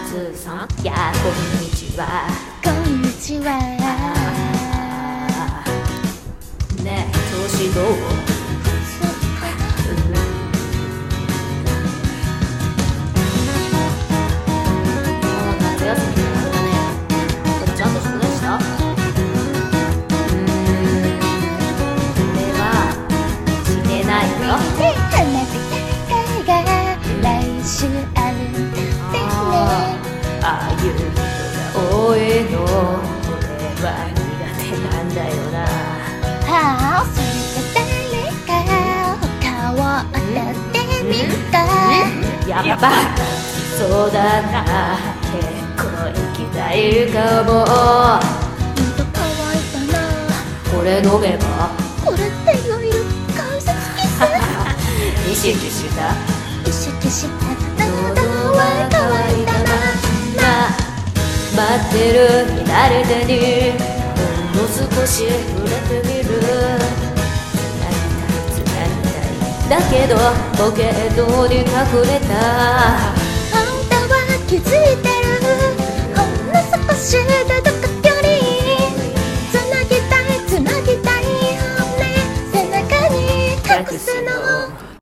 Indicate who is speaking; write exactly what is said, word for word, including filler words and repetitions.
Speaker 1: ずさん、やあこんにちは。
Speaker 2: こんにちは。
Speaker 1: ねえ調子どう？夏休みだね。ちゃんと宿題した？うーん、俺はしてないよ。
Speaker 2: 花火大会が来週あるんだってね。
Speaker 1: ああいう人が多いの俺は苦手なんだよな。
Speaker 2: はあ、それが誰か他を当たってみた。
Speaker 1: やっぱそうだな、結構行きたいかも。
Speaker 2: ほんと可愛いかな。
Speaker 1: これ飲めば
Speaker 2: これっていろいろ関節キス。
Speaker 1: 意識した
Speaker 2: 意識した喉は乾いたまま。
Speaker 1: 待ってる左手にほんの少し触れてみる。なりたいつなりたいだけどポケットに隠れた。
Speaker 2: あんたは気づいてる。ほんの少しで